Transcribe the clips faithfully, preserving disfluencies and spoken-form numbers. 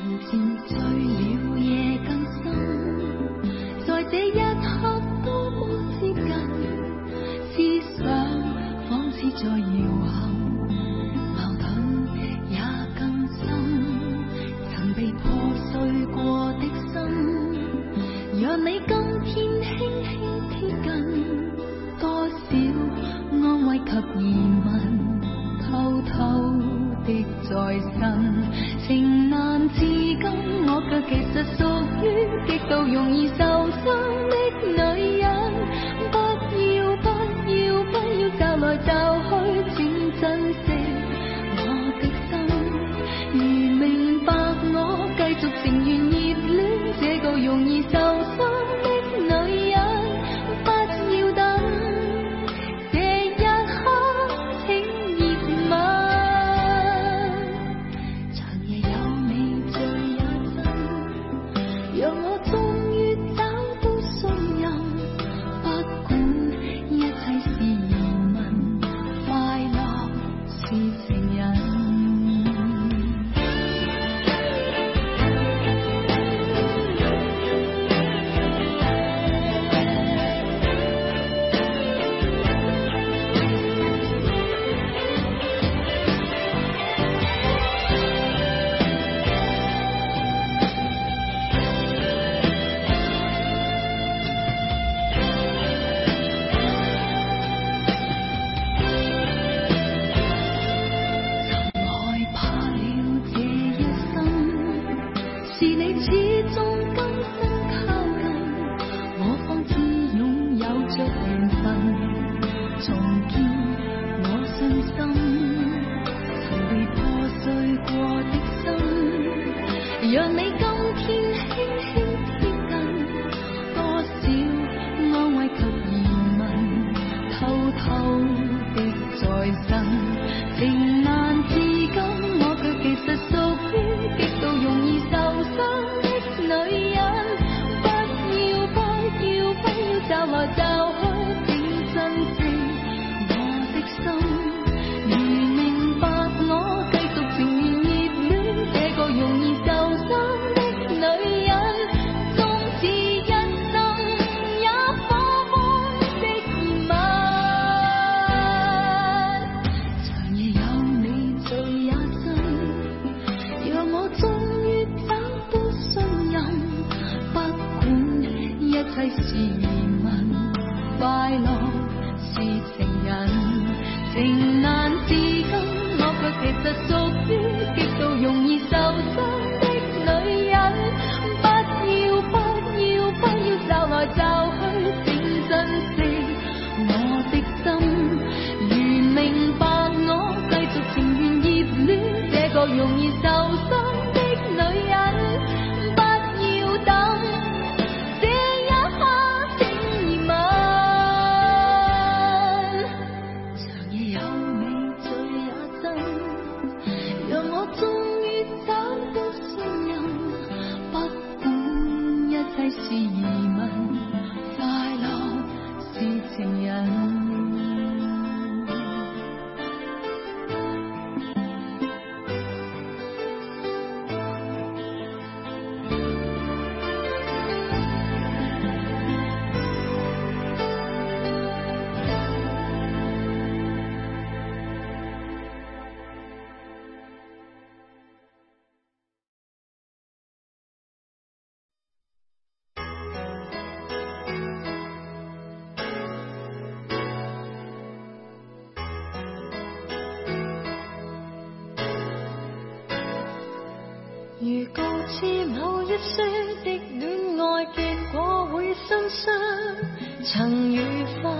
如告知某一些的戀愛結果會心傷，曾愉快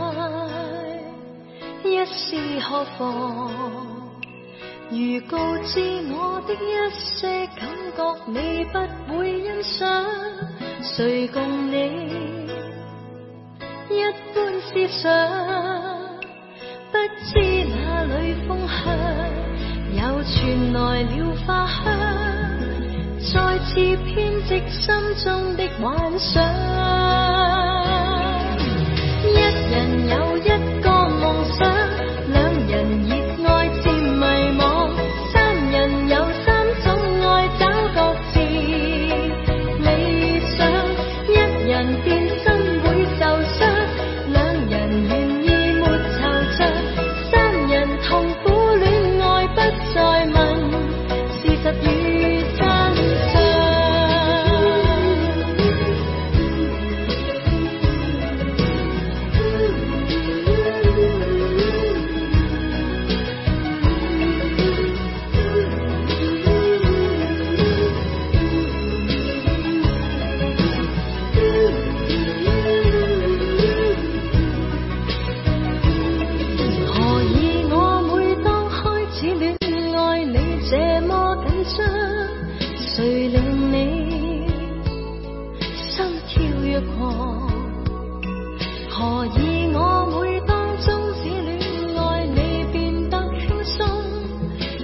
一試何妨？如告知我的一些感覺你不會欣賞，誰共你一般思想？不知哪裏風香，又傳來了花香，再次編織心中的幻想。一人有一個夢想，兩人熱愛漸迷惘，三人有三種愛找各自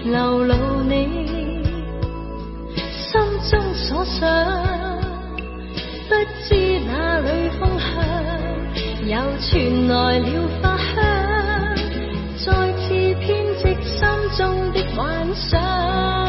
流露你心中所想，不知哪里风向又傳來了花香，再次編織心中的幻想。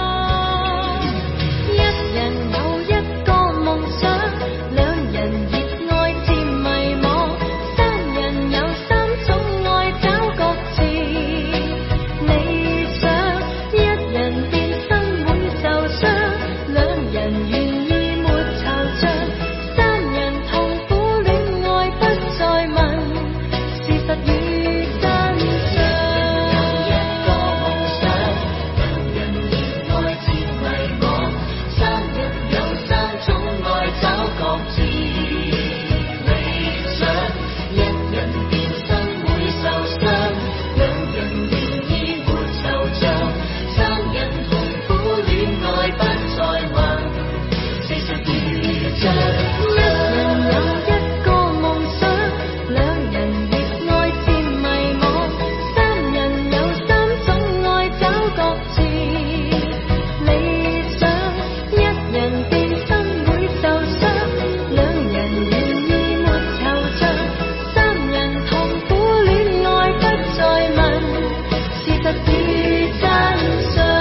一人有一個夢想，兩人熱愛漸迷惘，三人有三種愛找各自理想。一人變生會受傷，兩人願意沒惆悵，三人痛苦戀愛不再問事實與真相。有一個夢想，兩人熱愛漸迷惘，三人有三種愛找各自理想。一人變生會受傷，兩人願意沒惆悵，三人痛苦戀愛不再問事實與真相。一人有一個夢想，兩人熱愛漸迷惘，三人有三種愛找各自理想。一人變生會受傷，兩人願意沒惆悵，三人痛苦戀愛不再問事實與真相。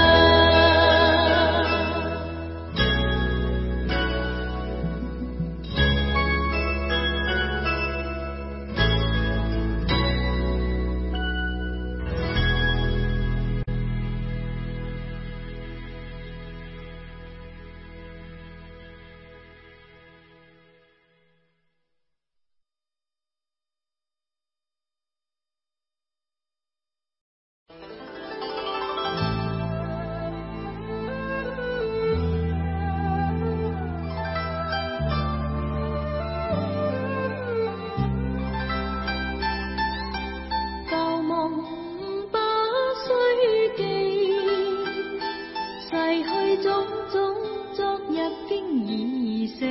舊夢不須記，逝去種種，昨日經已死。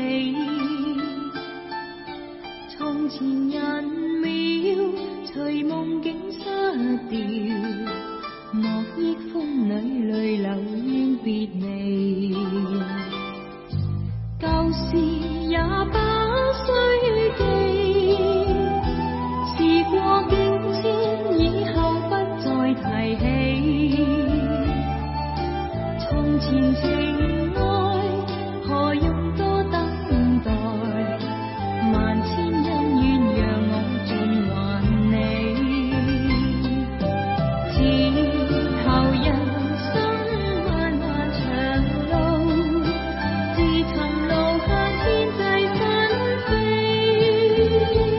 從前人渺，隨夢境失掉，莫憶風裏淚流怨別離。舊事也不須記，時過境遷，以後不再提起。從前情愛，何用多等待？萬千恩怨讓我盡還你。之後人生漫漫長路，自尋路向天際紛飛。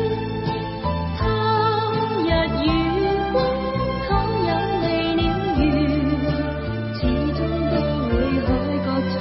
他日與君倘有離了緣，始終都會海角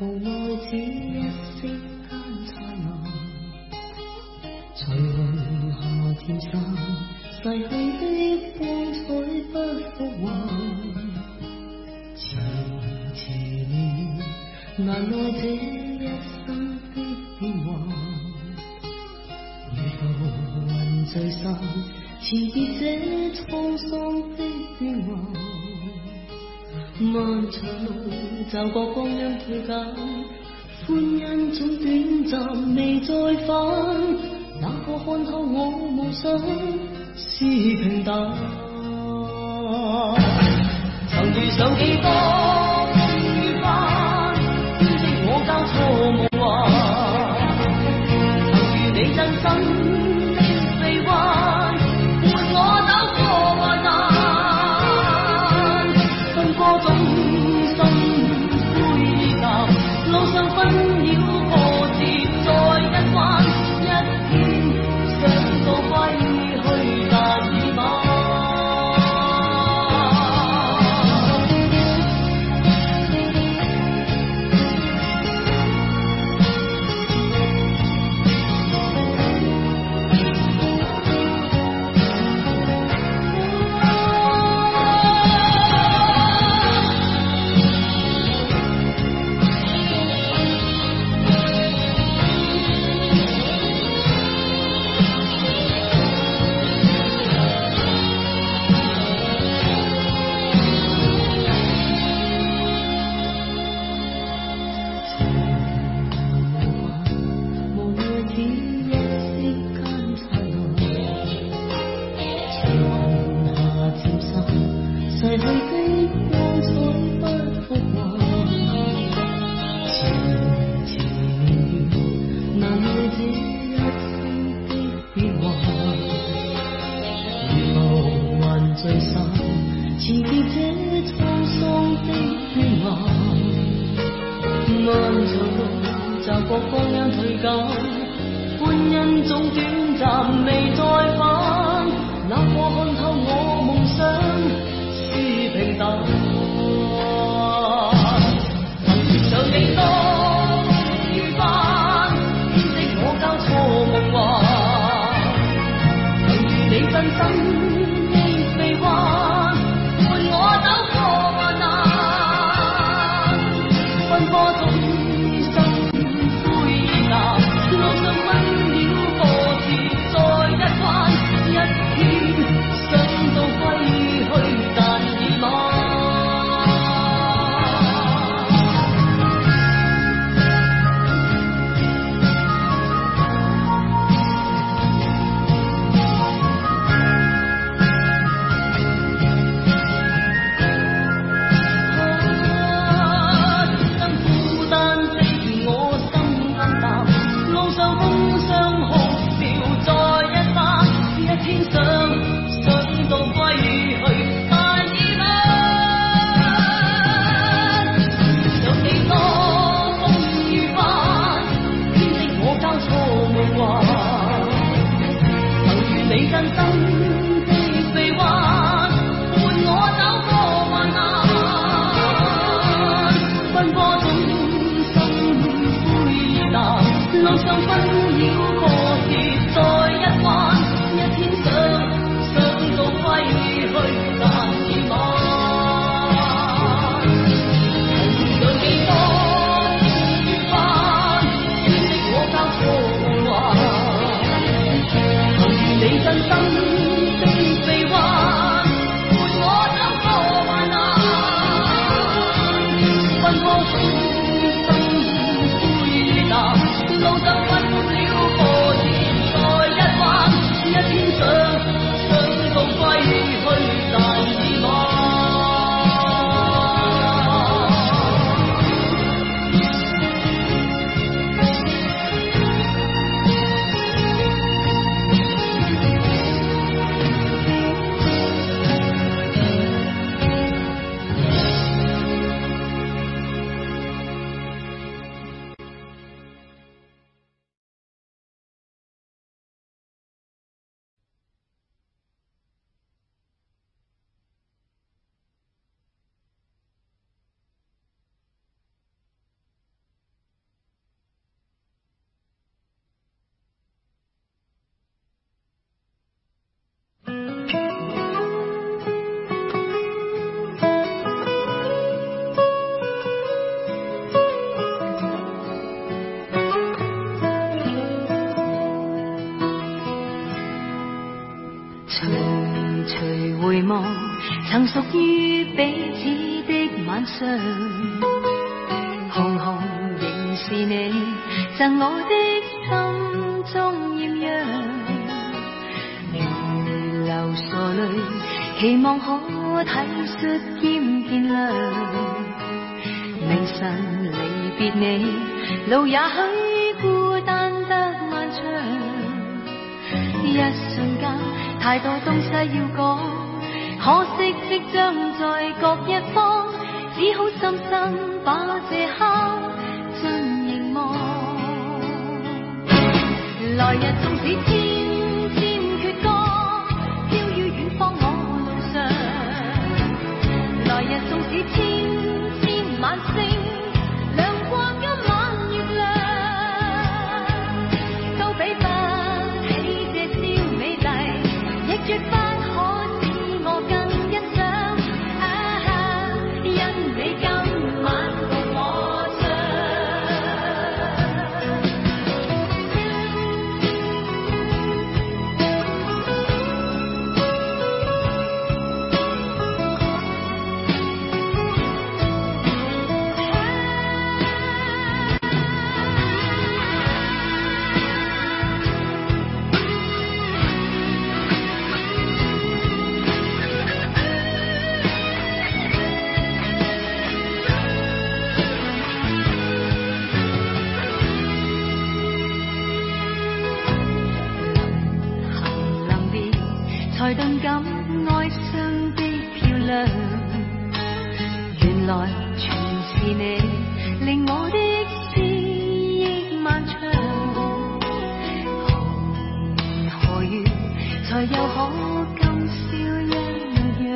奈只一息間燦爛，隨雲下漸散，逝去的光彩不復還。遲遲了，難耐這一生的變幻，如浮雲聚散，纏結這滄桑的變幻。漫長路驟覺光陰退減，歡欣總短暫未再返，哪個看透我夢想是平淡？曾遇上幾多風雨翻，編織我交錯夢幻，曾遇你真心的臂彎，伴我走過患難。奔波中心灰淡，路上紛擾波折再一彎，一天想到歸去但已晚。真心望曾屬於彼此的晚上，紅紅仍是你贈我的心中豔陽，如流傻淚，期望可體恤兼見諒。明晨離別你，路也許孤單得漫長，一瞬間太多東西要講，可惜即將在各一方，只好深深把這刻盡凝望。來日縱使千千闕歌，飄於遠方我路上，來日縱使千千晚星，亮過今晚月亮，都比不起這宵美麗，亦絕不可使我更欣賞。啊，因你今晚共我唱。才頓感哀傷的漂亮，原來全是你令我的思憶漫長。紅河月才又可今宵一樣，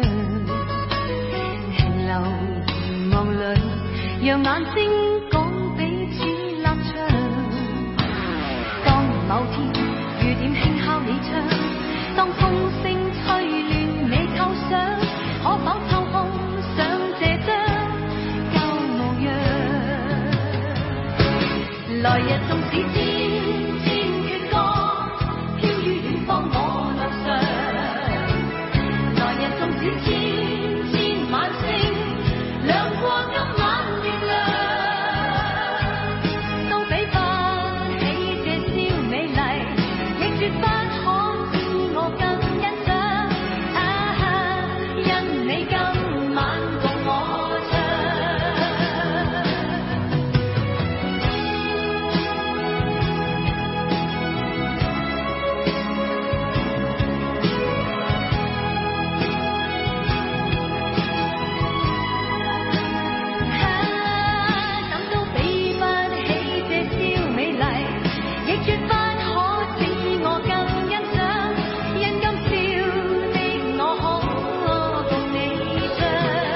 停留望裏，讓眼睛講彼此立場。當某天雨點輕敲你窗，當風聲吹亂你構想，可否抽空想這張舊模樣？來日縱使千千闕歌，飄於遠方我路上，來日縱使千千晚星，亮過今晚月亮，都比不起這宵美麗，亦絕不可我更欣賞。啊，因你今晚共我唱。啊，怎都比不起這宵美麗，亦絕不可使我更欣賞。因今宵的我可共你唱，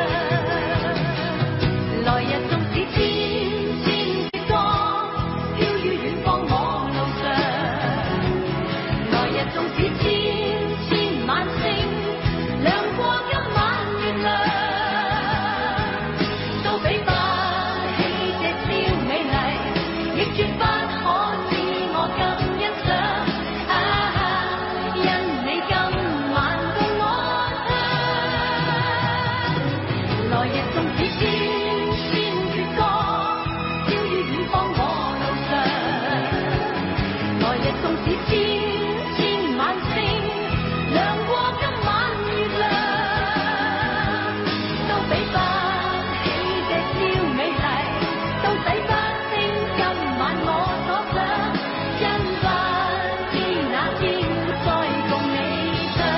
來日縱使千千闕歌，飄於遠方我路上，來日縱使千千晚星，亮過今晚月亮，都比不起這宵美麗，亦絕不可使我更欣賞。啊，因你今晚共我唱，來日縱使千千闕歌，飄於遠方我路上，來日縱使千千晚星，亮過今晚月亮，都比不起這宵美麗，都洗不清今晚我所想，因不知哪天再共你唱。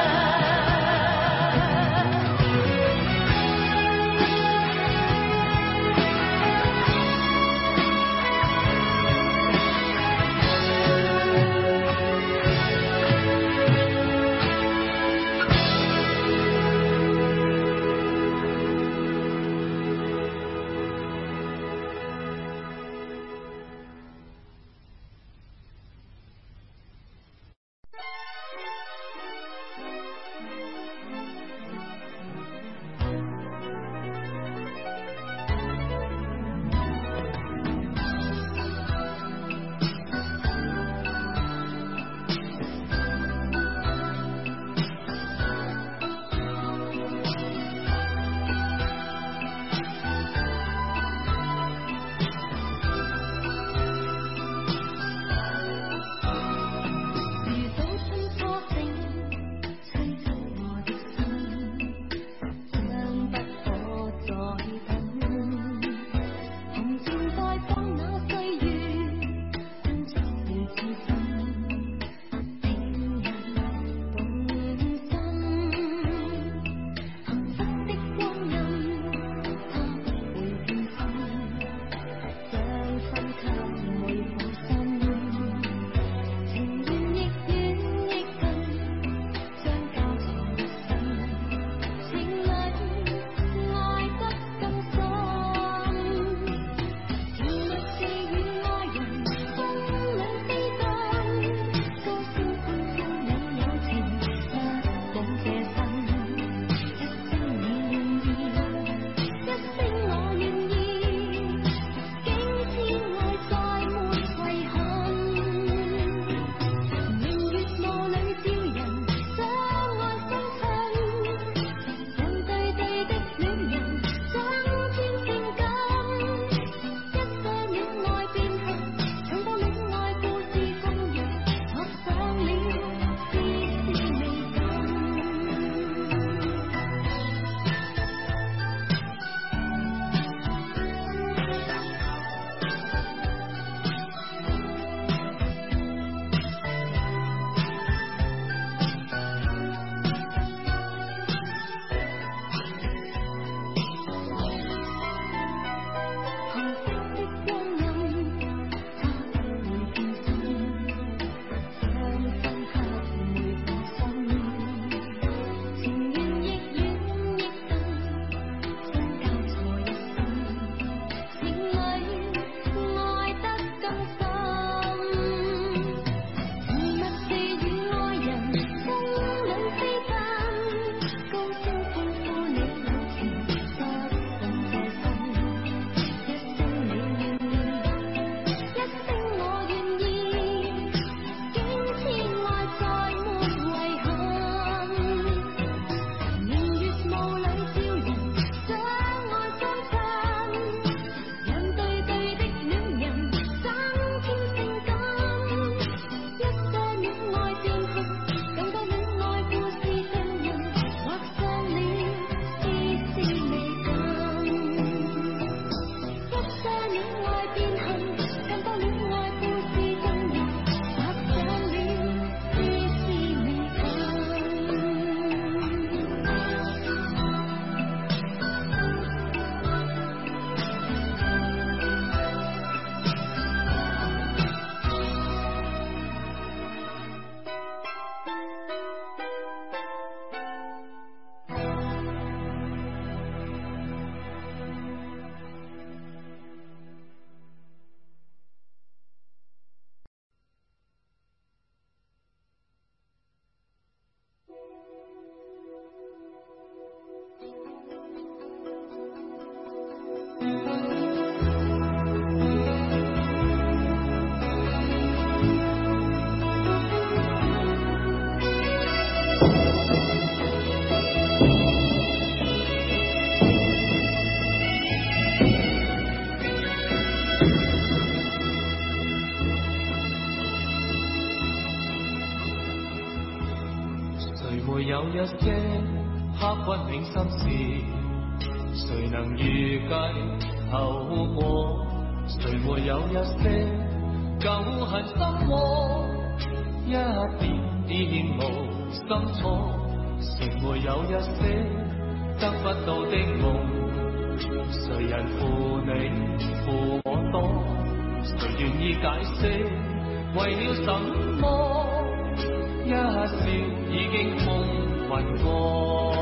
谁没有一些刻骨铭心事？谁能预计后果？谁没有一些旧恨心魔？一点点无心错。谁没有一些得不到的梦？谁人负你负我多？谁愿意解释为了什么？一笑已经风云过。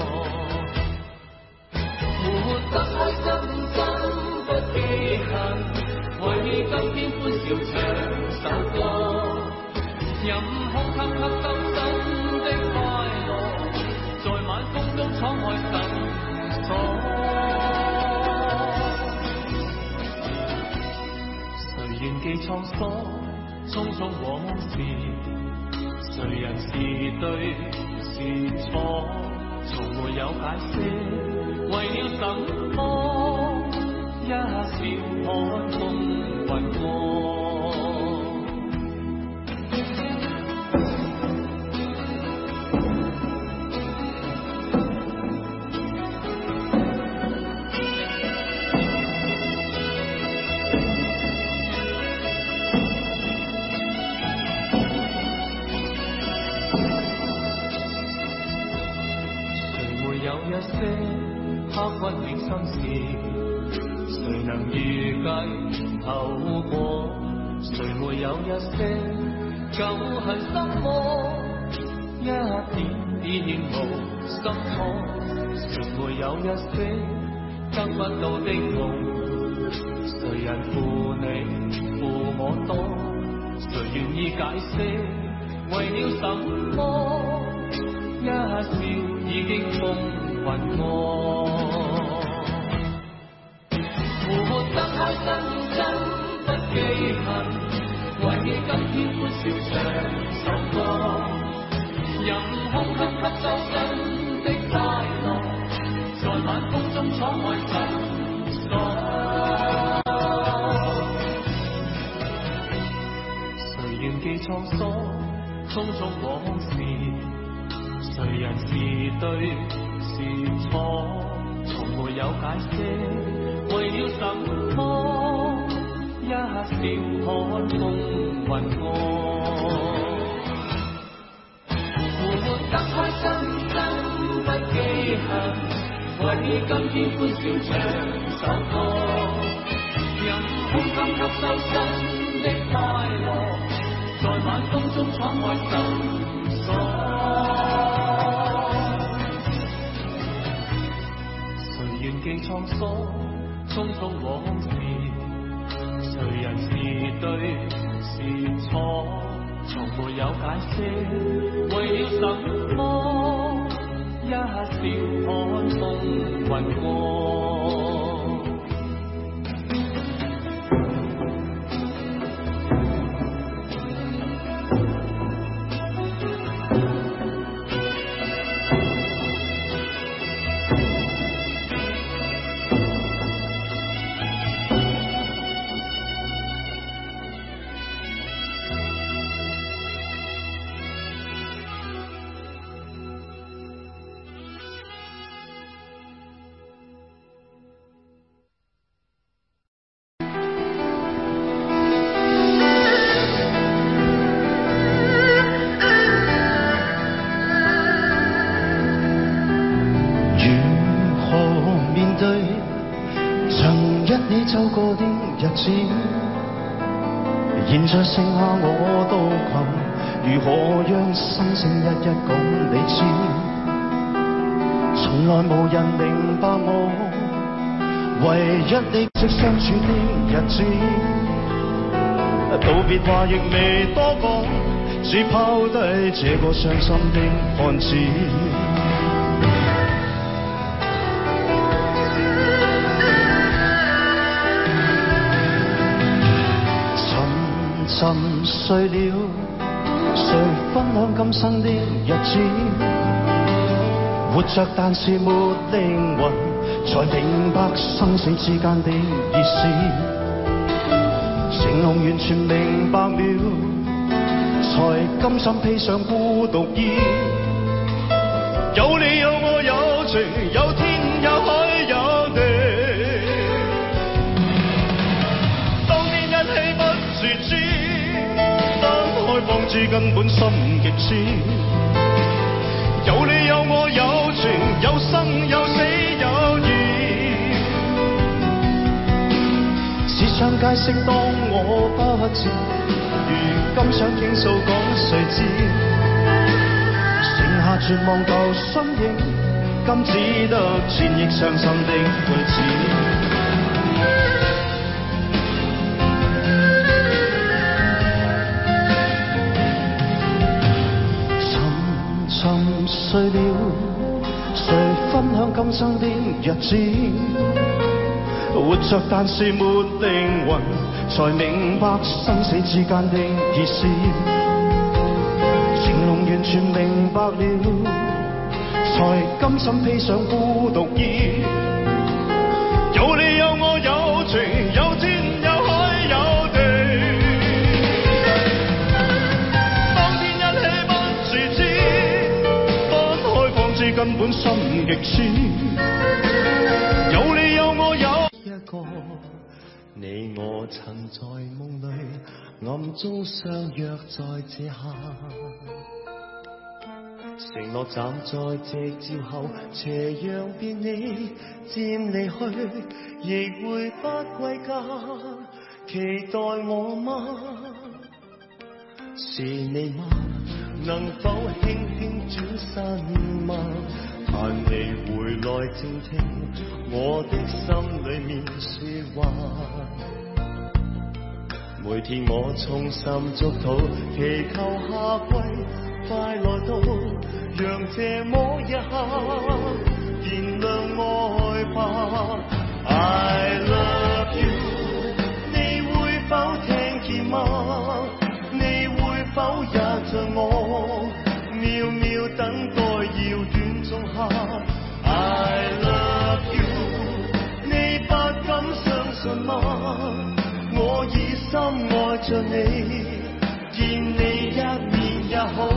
活得开心真不记恨，为你今天欢笑唱首歌，任空吸吸收新的快乐，在晚风中敞开心锁。谁愿记沧桑，匆匆往事？谁人是对是错？从没有解释，为了什么？一笑看风云过。一些刻骨铭心事，谁能预计后果？谁没有一些旧恨心魔？一点点无心错。谁没有一些得不到的梦？谁人负你负我多？谁愿意解释为了什么？一笑已经风云过。活得开心真不记恨，为你今天欢笑唱首歌，任空吸吸收新的快乐，在晚风中敞开心锁。谁愿记沧桑，匆匆往事？谁人是对是错？从没有解释，为了什么？一笑看风云过。活得开心真不记恨，为你今天欢笑唱首歌，任空心吸收新的快乐，在晚风中敞开心锁。记沧桑，匆匆往事。谁人是对是错？从没有解释，为了什么？一笑看风云过。 现在剩下我独行，如何让心声一一讲你知？从来无人明白我，唯一你即相处的日子。道别话亦未多讲，只抛低这个伤心的汉子。沉睡了，谁分享今生的日子？活着但是没灵魂，才明白生死之间的意思。成龙完全明白了，才甘心披上孤独衣。 情，有天有海有地。當天一起不自知，分開方知根本心極痴。有你有我有情，有生有死有義。只想解釋當我不知，如今想傾訴講誰知？剩下絕望舊身影，今只得千億傷心的句子。沉睡了，誰分享今生的日子？活着但是沒靈魂，才明白生死之間的意思。情濃完全明白了，才甘心披上孤獨衣。有你有我有情，有天有海有地。當天一起不自知，分開方知根本心極痴。有你有我有一個，你我曾在夢裏暗中相約在這刻。承諾站在夕照後，斜陽便你漸離去，亦會不歸家。期待我嗎？是你嗎？能否輕輕轉身嗎？盼你回來靜聽我的心裏面說話。每天我衷心祝禱，祈求夏季快來到，讓這麼一刻燃亮愛吧。I love you， 你會否聽見嗎？你會否也像我，渺渺等待遙遠仲夏。I love you， 你不敢相信嗎？我已深愛着你，見你一面也好，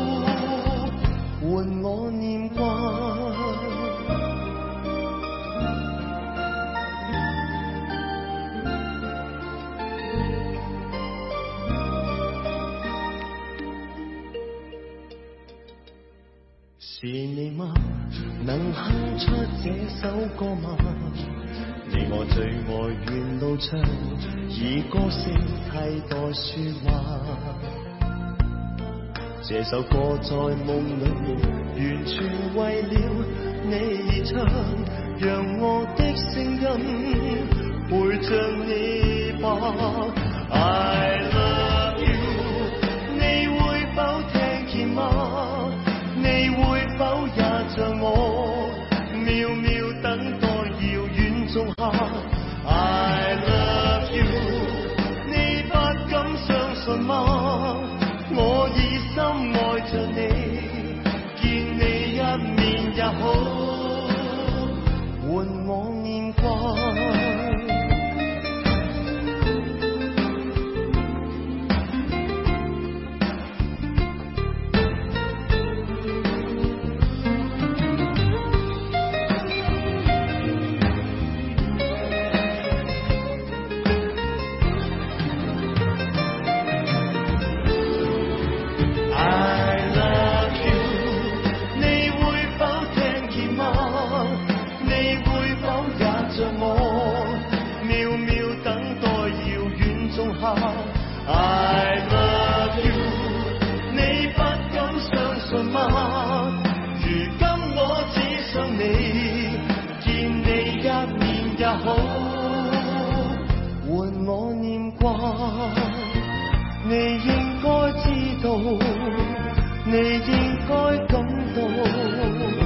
換我念掛。是你嗎？能哼出這首歌嗎？你我最愛沿路唱，以歌聲替代說話。這首歌在夢裏面，完全為了你而唱，讓我的聲音陪着你吧。I love you， 你會否聽見嗎？你會否也像我，渺渺等待遙遠仲夏。I love you， 你不敢相信嗎？我已深愛着你，見你一面也好，換我念掛。I love you， 你不敢相信嗎？如今我只想你，見你一面也好，換我念掛。你應該知道，你應該感到。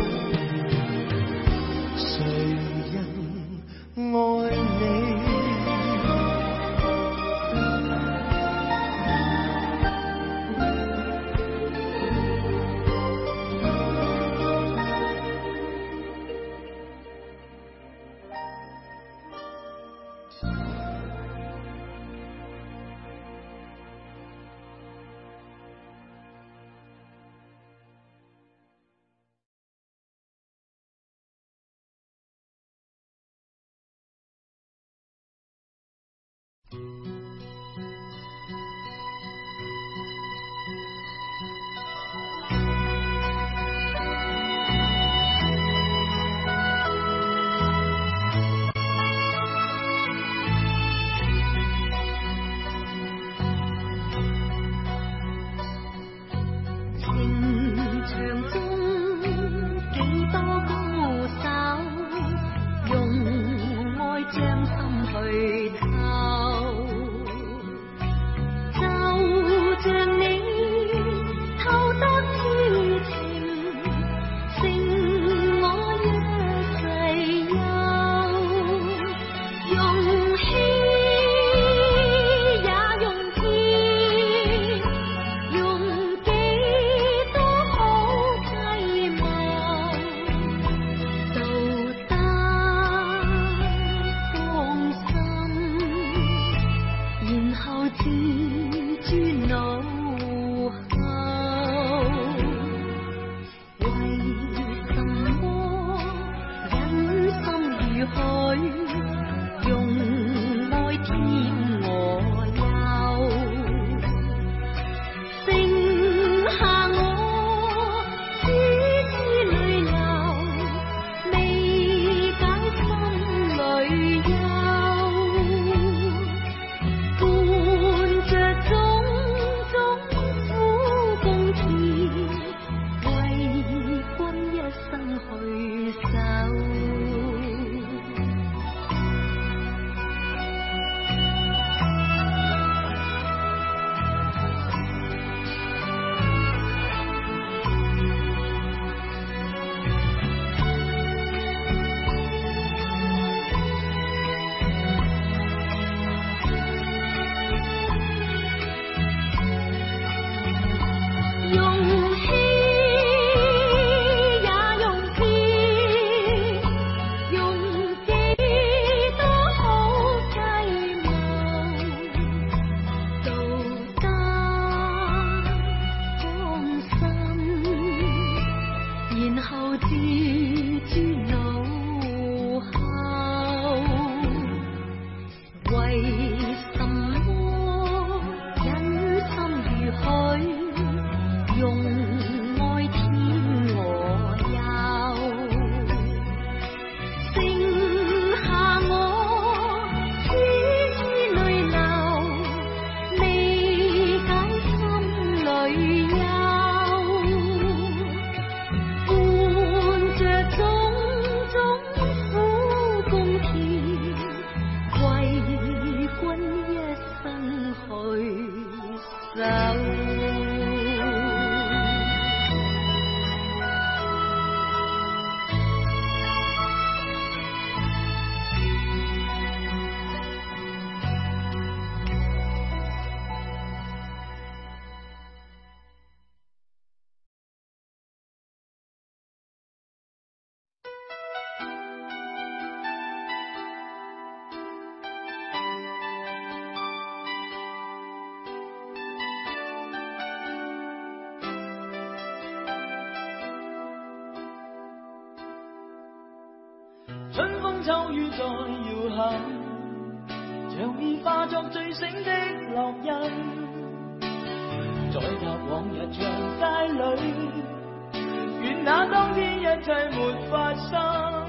春風秋雨在搖撼，像已化作醉醒的烙印，再踏往日長街裏，願那當天一切沒發生。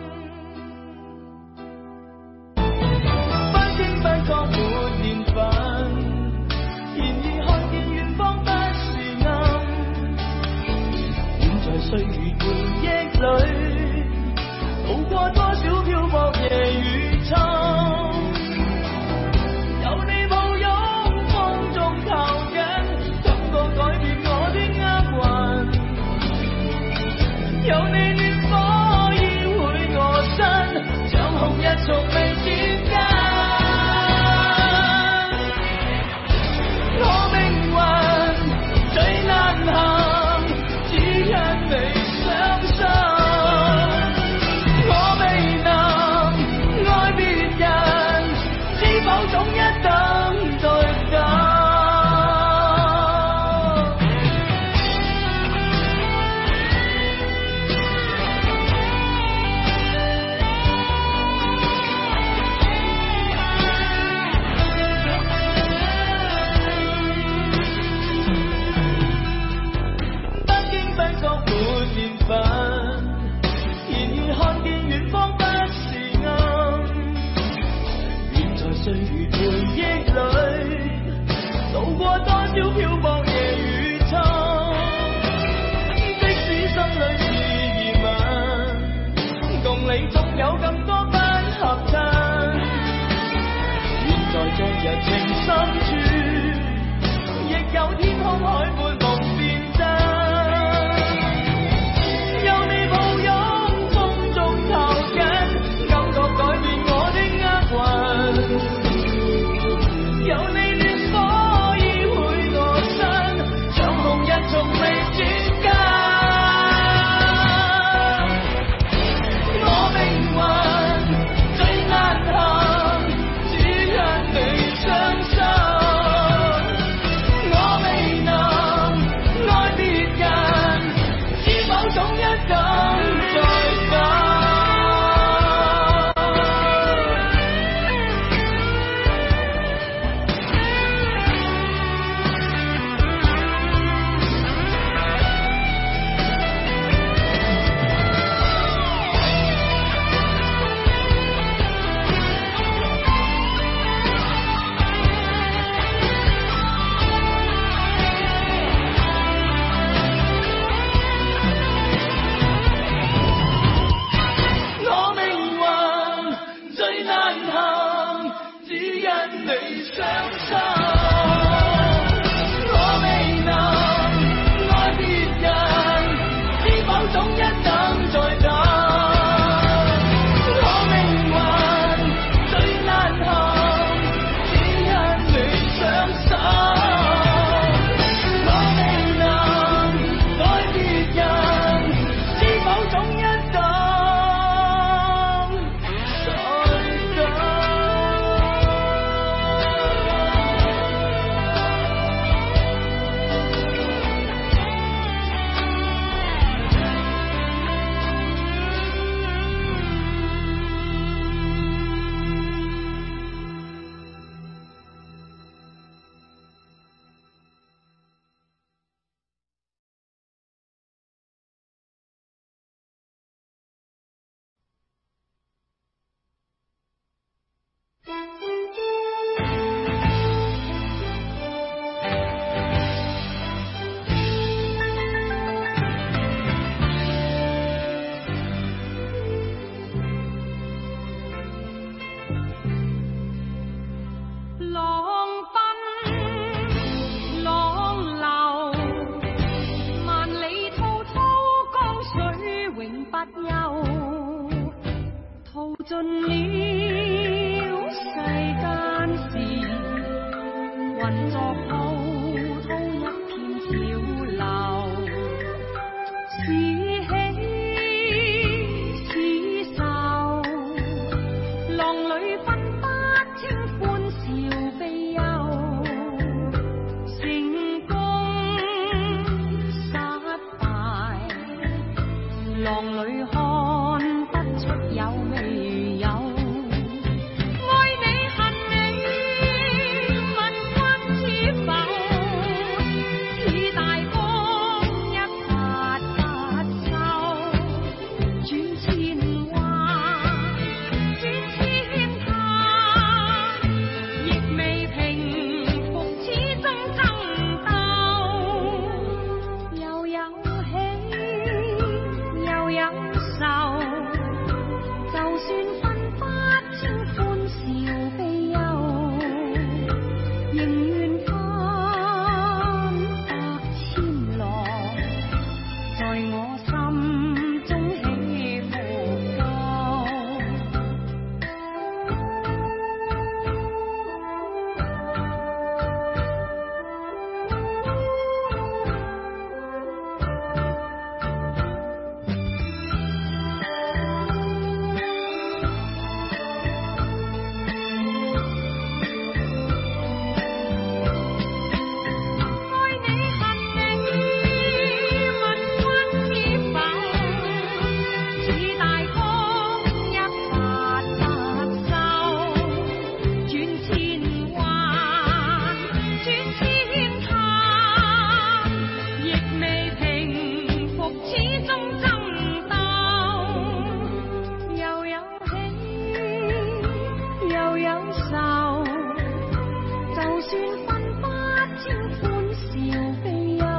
不經不覺沒年份，然而看見遠方不是暗，遠在歲月回憶裏。渡過多少漂泊夜與秋，有你抱擁風中靠緊，感覺改變我的厄運，有你暖火依會我身，像紅日從未剪間。我命運最難行，只因你傷心。我命休，淘尽了世間事，混作滔滔一片潮流，是喜是愁，浪裏分不清歡笑悲憂，成功失敗，浪裏看不出有未有。愛你恨你，問君知否？似大江一發不收，轉千彎，轉千灘，亦未平復，始終爭鬥，又有喜又有愁，就算分不清歡笑悲憂，仍願翻百千浪，在我心中起伏夠。愛你恨你，問君知否？似大江一發不收，轉千彎，轉千灘，亦未平復，始終爭鬥，又有喜又有愁，就算分不清歡笑悲憂，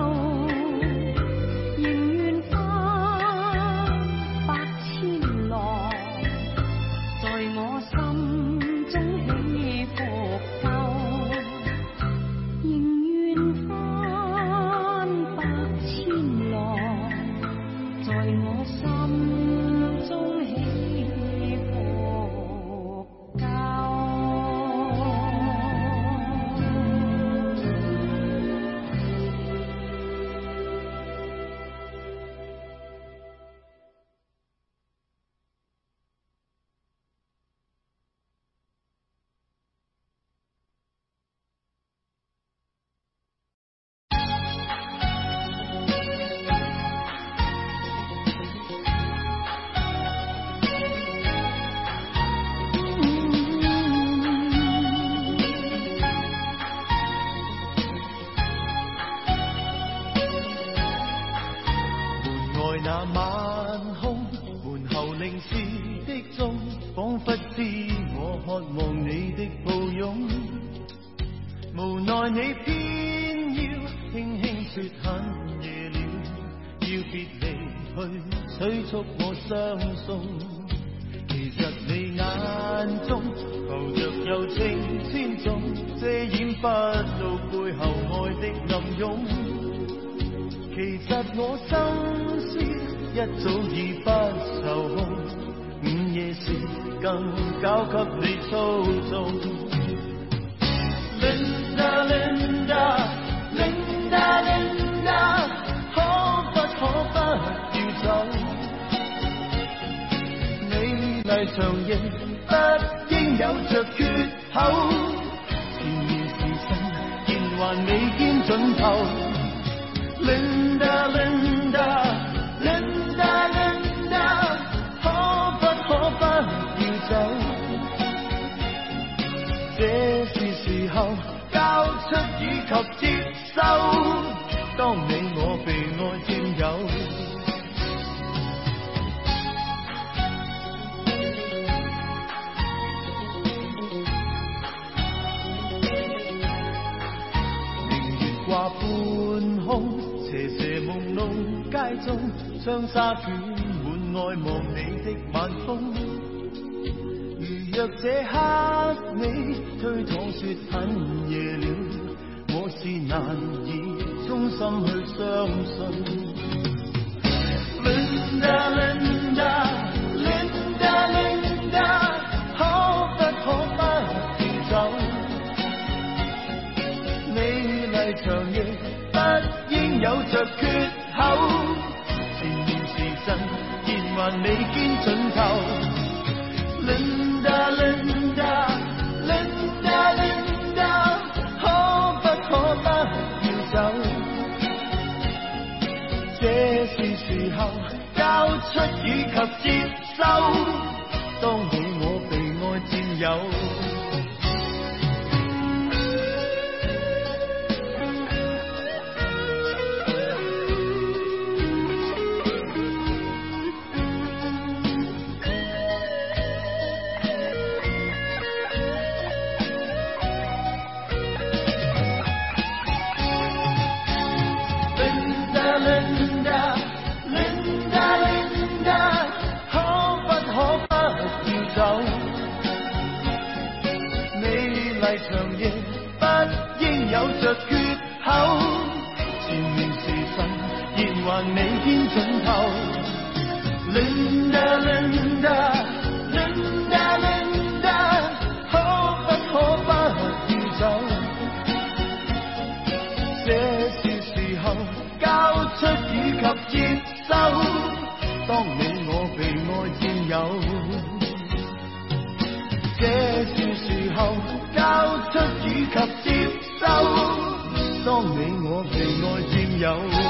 仍願翻百千浪，在我心中起伏夠，仍願翻百千浪，在我心中起伏夠。 門外那晚空，門後凝視的鐘，彷彿知我渴望你的抱擁。無奈你偏要輕輕說很夜了，要別離去，催促我相送。其實你眼中浮着柔情千種，遮掩不到背後愛的暗湧。其實我心思一早已不受控，午夜時更交給你操縱。Linda Linda Linda Linda， 可不可不要走？美麗長翼不應有着缺口，前面是身，現還未見盡頭。Linda Linda Linda Linda， 可不可不要走？這是時候交出以及接收，當你我被愛佔有。明月掛半空，斜斜朦朧街中，窗紗捲滿愛望你的晚風。如若這刻你推搪說很夜了，我是難以衷心去相信。Linda Linda 還未見盡頭。Linda Linda Linda Linda， 可不可不要走？這是時候交出以及接收，當你我被愛佔有。長夜不應有着缺口，前面是神，然還未見盡頭。Linda Linda Linda Linda， 可不可不要走？這是時候交出以及接收，當你我被愛佔有。這是時候交出以及接收，當你我被愛佔有。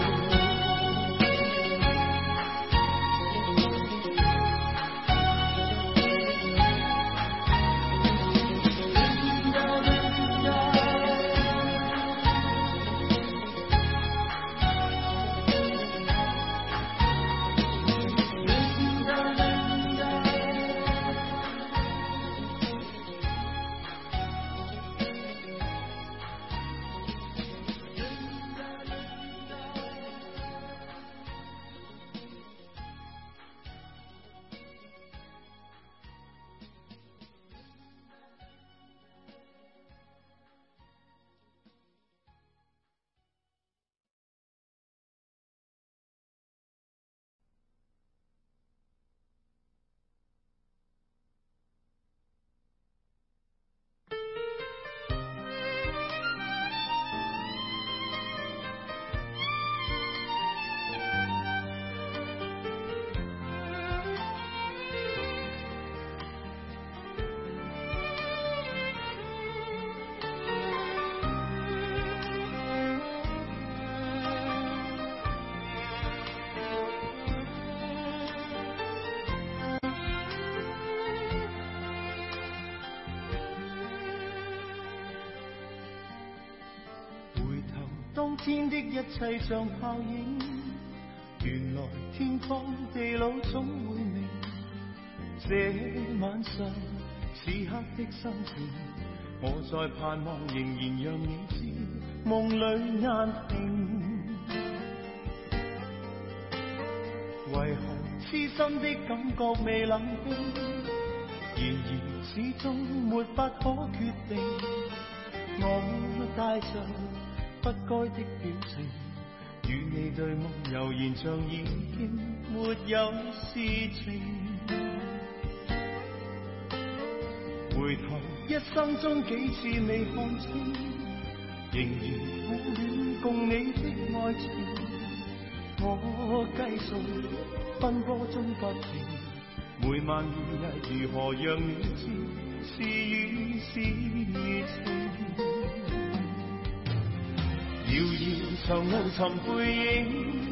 當天的一切像泡影，原來天荒地老總會明。這晚上此刻的心情，我在盼望仍然讓你知，夢裏難平。為何痴心的感覺未冷冰？然而始終沒法可決定，我帶着不該的表情，與你對夢悠然像已經沒有事情。回頭一生中幾次未看清，仍然苦戀共你的愛情。我計數奔波中不停，每晚每日如何讓你知是與是情。遙遙長路尋背影，